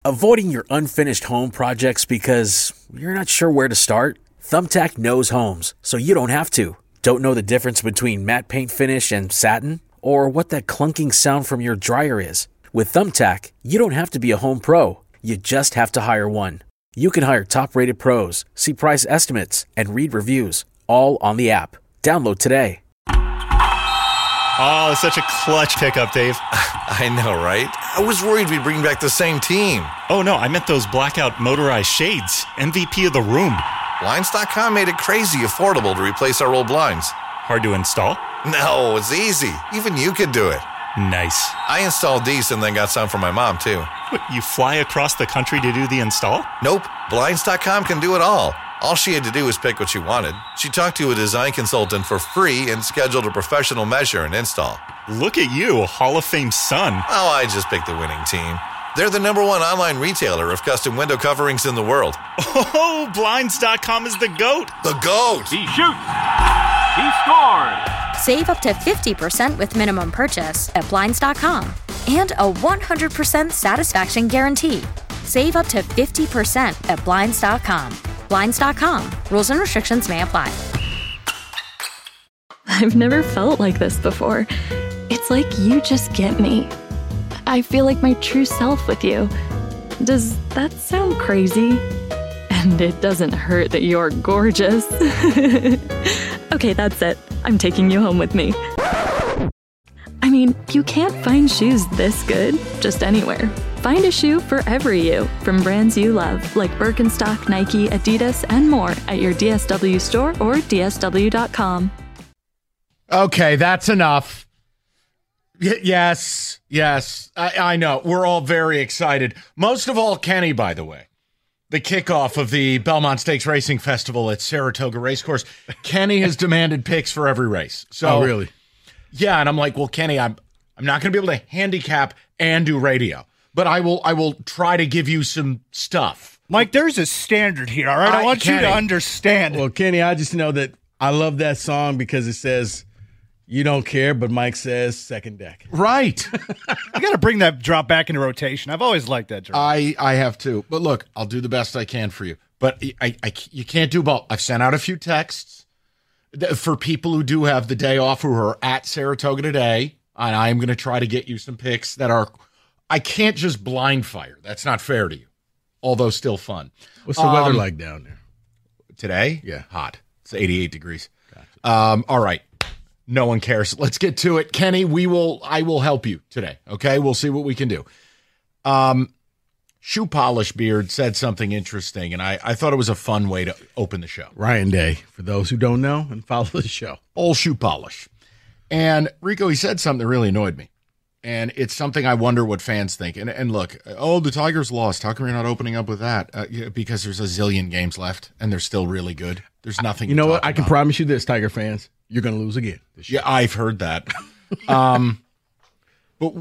Avoiding your unfinished home projects because you're not sure where to start? Thumbtack knows homes, so you don't have to. Don't know the difference between matte paint finish and satin? Or what that clunking sound from your dryer is? With Thumbtack, you don't have to be a home pro. You just have to hire one. You can hire top-rated pros, see price estimates, and read reviews, all on the app. Download today. Oh, it's such a clutch pickup, Dave. I know, right? I was worried we'd bring back the same team. Oh, no, I meant those blackout motorized shades. MVP of the room. Blinds.com made it crazy affordable to replace our old blinds. Hard to install? No, it's easy. Even you could do it. Nice. I installed these and then got some for my mom, too. What, you fly across the country to do the install? Nope. Blinds.com can do it all. All she had to do was pick what she wanted. She talked to a design consultant for free and scheduled a professional measure and install. Look at you, Hall of Fame son. Oh, I just picked the winning team. They're the #1 online retailer of custom window coverings in the world. Oh, Blinds.com is the GOAT. The GOAT! He shoots. He scored. Save up to 50% with minimum purchase at Blinds.com. And a 100% satisfaction guarantee. Save up to 50% at Blinds.com. Blinds.com. Rules and restrictions may apply. I've never felt like this before. It's like you just get me. I feel like my true self with you. Does that sound crazy? And it doesn't hurt that you're gorgeous. Okay, that's it. I'm taking you home with me. I mean, you can't find shoes this good just anywhere. Find a shoe for every you from brands you love, like Birkenstock, Nike, Adidas, and more at your DSW store or DSW.com. Okay, that's enough. Yes. I know. We're all very excited. Most of all, Kenny, by the way. The kickoff of the Belmont Stakes Racing Festival at Saratoga Racecourse. Kenny has demanded picks for every race. So, really? Yeah, and I'm like, well, Kenny, I'm not going to be able to handicap and do radio. But I will try to give you some stuff. Mike, there's a standard here, all right? I want you to understand. Well, Kenny, I just know that I love that song because it says, you don't care, but Mike says second deck. Right. You got to bring that drop back into rotation. I've always liked that drop. I have too. But look, I'll do the best I can for you. But you can't do both. I've sent out a few texts for people who do have the day off who are at Saratoga today. And I am going to try to get you some picks that are... I can't just blind fire. That's not fair to you, although still fun. What's the weather like down there? Today? Yeah. Hot. It's 88 degrees. Gotcha. All right. No one cares. Let's get to it. Kenny, I will help you today, okay? We'll see what we can do. Shoe Polish Beard said something interesting, and I thought it was a fun way to open the show. Ryan Day, for those who don't know and follow the show. Old Shoe Polish. And, Rico, he said something that really annoyed me. And it's something I wonder what fans think. And look, the Tigers lost. How come you're not opening up with that? Because there's a zillion games left, and they're still really good. There's nothing You know what? I can about. promise you this, Tiger fans. You're going to lose again this year. Yeah, I've heard that. But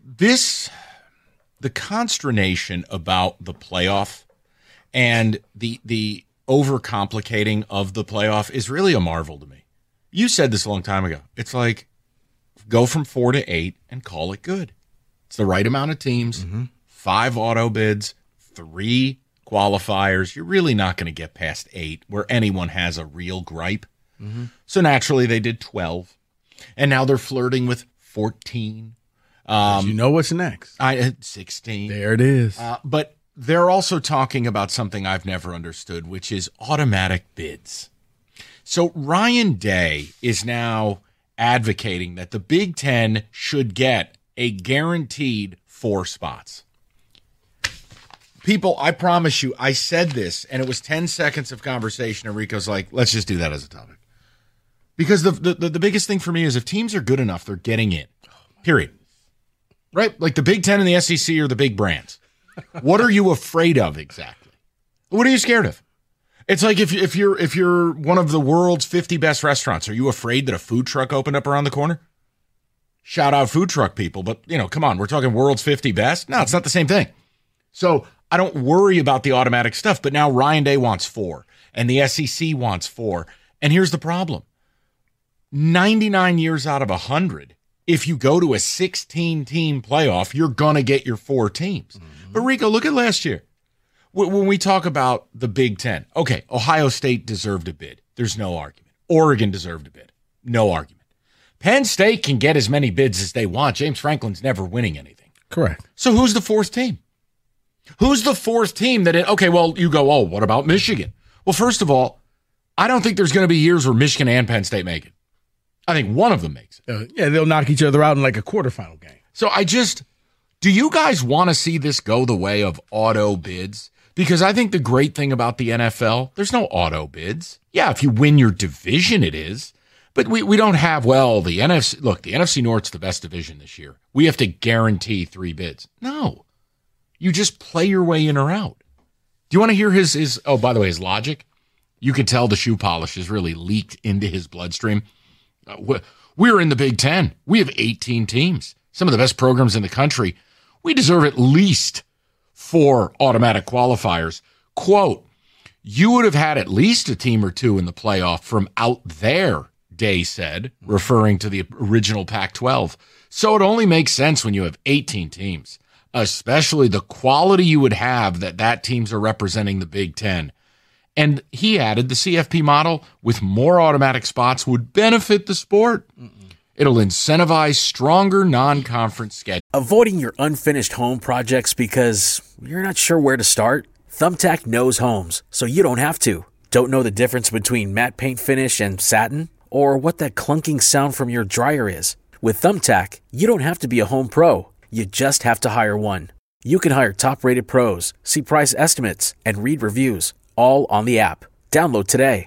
the consternation about the playoff and the overcomplicating of the playoff is really a marvel to me. You said this a long time ago. It's like, go from 4 to 8 and call it good. It's the right amount of teams, 5 auto bids, 3 qualifiers. You're really not going to get past 8 where anyone has a real gripe. So naturally they did 12. And now they're flirting with 14. You know what's next. 16. There it is. But they're also talking about something I've never understood, which is automatic bids. So Ryan Day is now advocating that the Big Ten should get a guaranteed 4 spots. People, I promise you, I said this, and it was 10 seconds of conversation, and Rico's like, let's just do that as a topic. Because the biggest thing for me is if teams are good enough, they're getting in. Period. Right? Like the Big Ten and the SEC are the big brands. What are you afraid of exactly? What are you scared of? It's like if you're one of the world's 50 best restaurants, are you afraid that a food truck opened up around the corner? Shout out food truck people, but come on, we're talking world's 50 best? No, it's not the same thing. So I don't worry about the automatic stuff, but now Ryan Day wants 4 and the SEC wants 4. And here's the problem. 99 years out of 100, if you go to a 16-team playoff, you're going to get your 4 teams. But Rico, look at last year. When we talk about the Big Ten, okay, Ohio State deserved a bid. There's no argument. Oregon deserved a bid. No argument. Penn State can get as many bids as they want. James Franklin's never winning anything. Correct. So who's the fourth team? Who's the fourth team okay, well, you go, what about Michigan? Well, first of all, I don't think there's going to be years where Michigan and Penn State make it. I think one of them makes it. Yeah, they'll knock each other out in like a quarterfinal game. So do you guys want to see this go the way of auto bids? Because I think the great thing about the NFL, there's no auto bids. Yeah, if you win your division, it is. But we don't have, the NFC. Look, the NFC North's the best division this year. We have to guarantee 3 bids. No. You just play your way in or out. Do you want to hear his by the way, his logic? You could tell the shoe polish has really leaked into his bloodstream. We're in the Big Ten. We have 18 teams, some of the best programs in the country. We deserve at least 4 automatic qualifiers. Quote, you would have had at least a team or 2 in the playoff from out there, Day said, referring to the original Pac-12. So it only makes sense when you have 18 teams, especially the quality you would have that teams are representing the Big Ten. And he added the CFP model with more automatic spots would benefit the sport. It'll incentivize stronger non-conference schedules. Avoiding your unfinished home projects because you're not sure where to start? Thumbtack knows homes, so you don't have to. Don't know the difference between matte paint finish and satin? Or what that clunking sound from your dryer is? With Thumbtack, you don't have to be a home pro. You just have to hire one. You can hire top-rated pros, see price estimates, and read reviews, all on the app. Download today.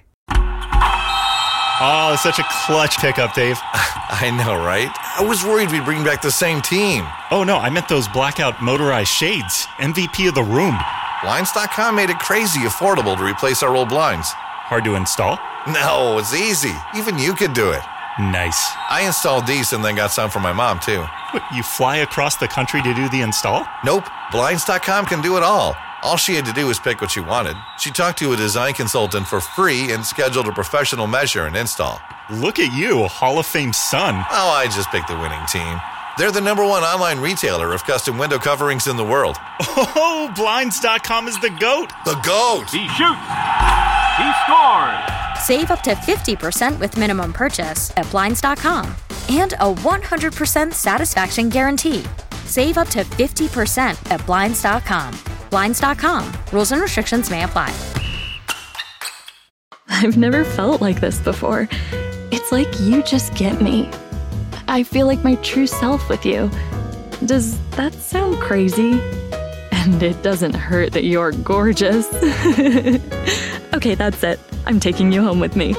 Oh, such a clutch pickup, Dave. I know, right? I was worried we'd bring back the same team. Oh, no, I meant those blackout motorized shades. MVP of the room. Blinds.com made it crazy affordable to replace our old blinds. Hard to install? No, it's easy. Even you could do it. Nice. I installed these and then got some for my mom, too. What, you fly across the country to do the install? Nope. Blinds.com can do it all. All she had to do was pick what she wanted. She talked to a design consultant for free and scheduled a professional measure and install. Look at you, Hall of Fame son. Oh, I just picked the winning team. They're the #1 online retailer of custom window coverings in the world. Oh, Blinds.com is the GOAT. The GOAT! He shoots. He scores. Save up to 50% with minimum purchase at Blinds.com. And a 100% satisfaction guarantee. Save up to 50% at Blinds.com. Blinds.com. Rules and restrictions may apply. I've never felt like this before. It's like you just get me. I feel like my true self with you. Does that sound crazy? And it doesn't hurt that you're gorgeous. Okay, that's it. I'm taking you home with me.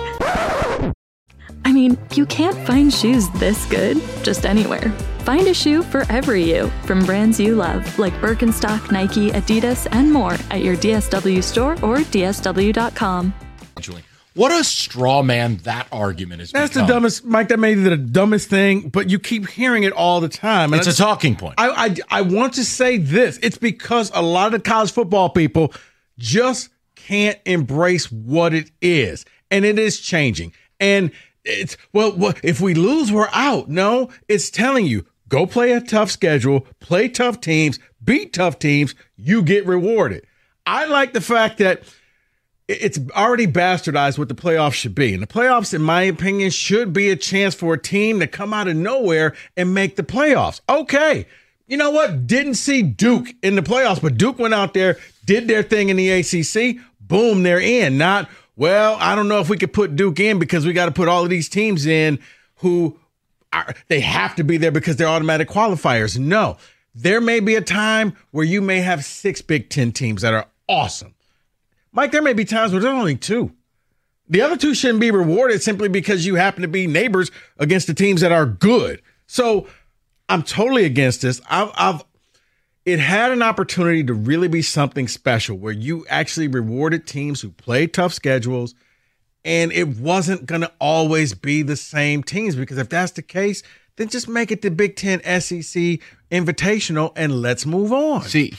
I mean, you can't find shoes this good just anywhere. Find a shoe for every you from brands you love, like Birkenstock, Nike, Adidas, and more at your DSW store or DSW.com. What a straw man that argument is. That's the dumbest, Mike. That may be the dumbest thing, but you keep hearing it all the time. And it's a talking point. I want to say this. It's because a lot of the college football people just can't embrace what it is, and it is changing. And it's if we lose, we're out. No, it's telling you go play a tough schedule, play tough teams, beat tough teams. You get rewarded. I like the fact that it's already bastardized what the playoffs should be. And the playoffs, in my opinion, should be a chance for a team to come out of nowhere and make the playoffs. Okay. You know what? Didn't see Duke in the playoffs, but Duke went out there, did their thing in the ACC. Boom, they're in. Not, I don't know if we could put Duke in because we got to put all of these teams in who they have to be there because they're automatic qualifiers. No. There may be a time where you may have 6 Big Ten teams that are awesome. Mike, there may be times where there's only 2. The other 2 shouldn't be rewarded simply because you happen to be neighbors against the teams that are good. So I'm totally against this. It had an opportunity to really be something special where you actually rewarded teams who play tough schedules, and it wasn't going to always be the same teams, because if that's the case, then just make it the Big Ten SEC Invitational and let's move on. See,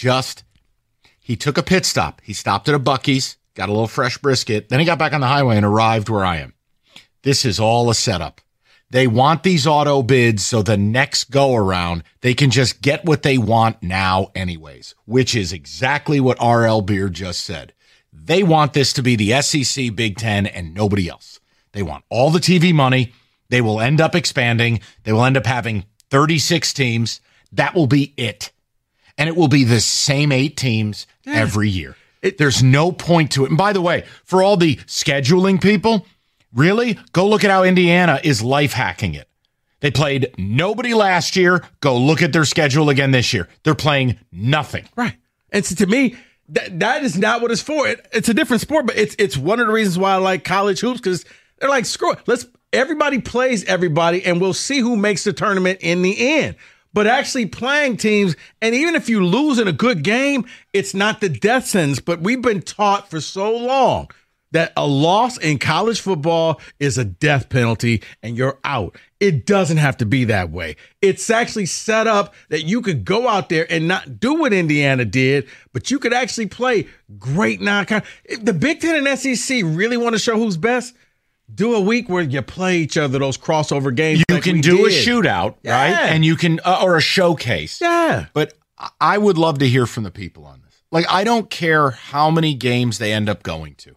he took a pit stop. He stopped at a Buc-ee's, got a little fresh brisket. Then he got back on the highway and arrived where I am. This is all a setup. They want these auto bids so the next go around, they can just get what they want now anyways, which is exactly what R.L. Beard just said. They want this to be the SEC, Big Ten, and nobody else. They want all the TV money. They will end up expanding. They will end up having 36 teams. That will be it. And it will be the same 8 teams every year. There's no point to it. And by the way, for all the scheduling people, really, go look at how Indiana is life hacking it. They played nobody last year. Go look at their schedule again this year. They're playing nothing. Right. And so to me, that is not what it's for. It's a different sport, but it's one of the reasons why I like college hoops, because they're like, screw it. Everybody plays everybody, and we'll see who makes the tournament in the end. But actually playing teams, and even if you lose in a good game, it's not the death sentence. But we've been taught for so long that a loss in college football is a death penalty and you're out. It doesn't have to be that way. It's actually set up that you could go out there and not do what Indiana did, but you could actually play great non-con. If the Big Ten and SEC really want to show who's best, do a week where you play each other, those crossover games. You can do a shootout, right? And you can, or a showcase. Yeah. But I would love to hear from the people on this. Like, I don't care how many games they end up going to.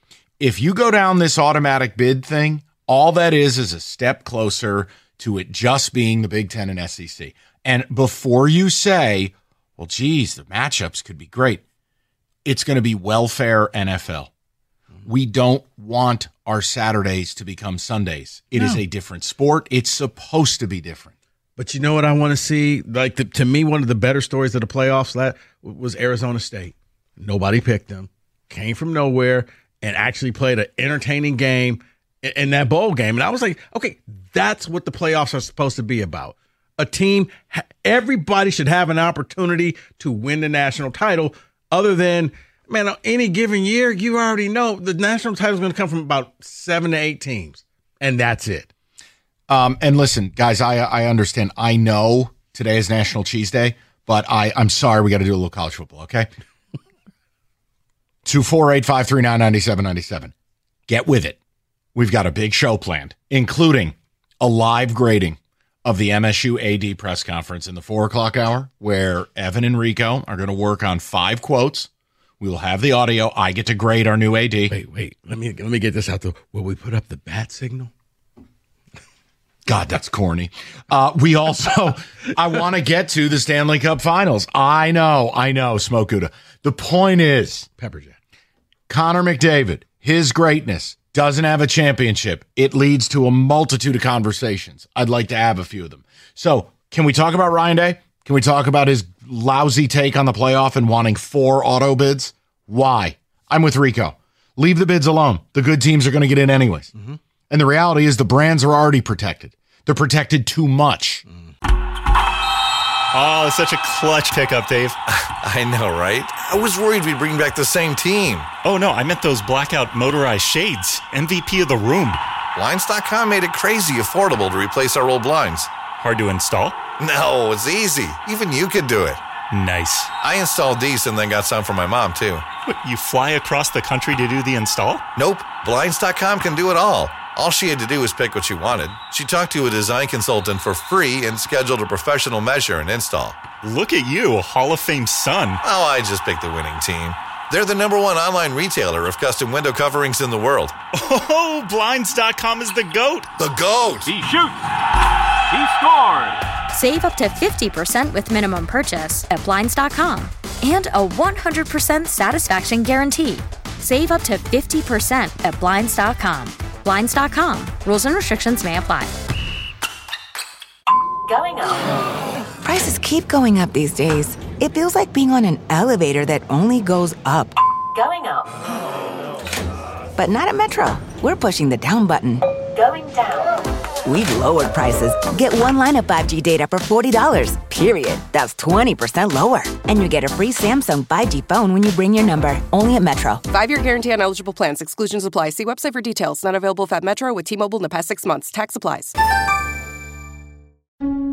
If you go down this automatic bid thing, all that is a step closer to it just being the Big Ten and SEC. And before you say, well, geez, the matchups could be great, it's going to be welfare NFL. We don't want our Saturdays to become Sundays. It is a different sport. It's supposed to be different. But you know what I want to see? Like, to me, one of the better stories of the playoffs was Arizona State. Nobody picked them. Came from nowhere and actually played an entertaining game in that bowl game. And I was like, okay, that's what the playoffs are supposed to be about. A team, everybody should have an opportunity to win the national title, other than, man, on any given year, you already know the national title is going to come from about 7 to 8 teams, and that's it. And listen, guys, I understand. I know today is National Cheese Day, but I'm sorry, we got to do a little college football, okay? 248-539-9797. Get with it. We've got a big show planned, including a live grading of the MSU AD press conference in the 4 o'clock hour, where Evan and Rico are going to work on 5 quotes. We will have the audio. I get to grade our new AD. Wait. Let me get this out there. Will we put up the bat signal? God, that's corny. We also, I want to get to the Stanley Cup Finals. I know, Smoke Gouda. The point is, Pepperjack. Connor McDavid, his greatness, doesn't have a championship. It leads to a multitude of conversations. I'd like to have a few of them. So, can we talk about Ryan Day? Can we talk about his lousy take on the playoff and wanting 4 auto bids? Why? I'm with Rico. Leave the bids alone. The good teams are going to get in anyways. Mm-hmm. And the reality is the brands are already protected. They're protected too much. Oh, such a clutch pickup, Dave. I know, right? I was worried we'd bring back the same team. Oh, no, I meant those blackout motorized shades. MVP of the room. Blinds.com made it crazy affordable to replace our old blinds. Hard to install? No, it's easy. Even you could do it. Nice. I installed these and then got some for my mom, too. What, you fly across the country to do the install? Nope. Blinds.com can do it all. All she had to do was pick what she wanted. She talked to a design consultant for free and scheduled a professional measure and install. Look at you, a Hall of Fame son. Oh, I just picked the winning team. They're the #1 online retailer of custom window coverings in the world. Oh, Blinds.com is the GOAT. The GOAT! He shoots. He scores. Save up to 50% with minimum purchase at Blinds.com. And a 100% satisfaction guarantee. Save up to 50% at Blinds.com. Blinds.com. Rules and restrictions may apply. Going up. Prices keep going up these days. It feels like being on an elevator that only goes up. Going up. But not at Metro. We're pushing the down button. Going down. We've lowered prices. Get one line of 5G data for $40, period. That's 20% lower. And you get a free Samsung 5G phone when you bring your number. Only at Metro. 5-year guarantee on eligible plans. Exclusions apply. See website for details. Not available at Metro with T-Mobile in the past 6 months. Tax applies.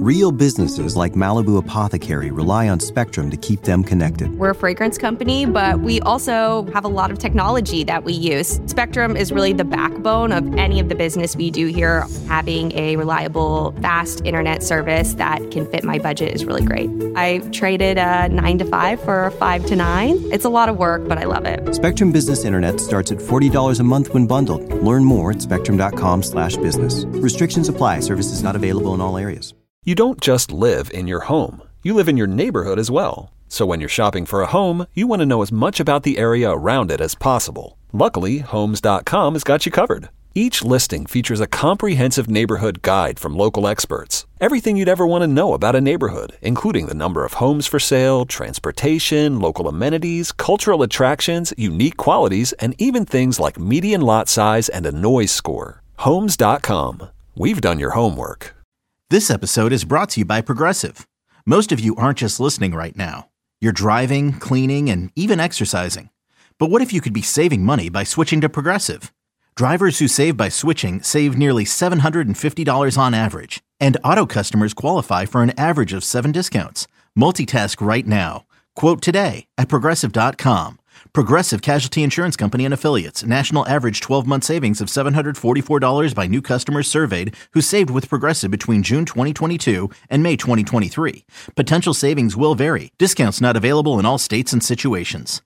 Real businesses like Malibu Apothecary rely on Spectrum to keep them connected. We're a fragrance company, but we also have a lot of technology that we use. Spectrum is really the backbone of any of the business we do here. Having a reliable, fast internet service that can fit my budget is really great. I traded a 9 to 5 for a 5 to 9. It's a lot of work, but I love it. Spectrum Business Internet starts at $40 a month when bundled. Learn more at spectrum.com/business. Restrictions apply. Services not available in all areas. You don't just live in your home. You live in your neighborhood as well. So when you're shopping for a home, you want to know as much about the area around it as possible. Luckily, Homes.com has got you covered. Each listing features a comprehensive neighborhood guide from local experts. Everything you'd ever want to know about a neighborhood, including the number of homes for sale, transportation, local amenities, cultural attractions, unique qualities, and even things like median lot size and a noise score. Homes.com. We've done your homework. This episode is brought to you by Progressive. Most of you aren't just listening right now. You're driving, cleaning, and even exercising. But what if you could be saving money by switching to Progressive? Drivers who save by switching save nearly $750 on average. And auto customers qualify for an average of 7 discounts. Multitask right now. Quote today at Progressive.com. Progressive Casualty Insurance Company and Affiliates. National average 12-month savings of $744 by new customers surveyed who saved with Progressive between June 2022 and May 2023. Potential savings will vary. Discounts not available in all states and situations.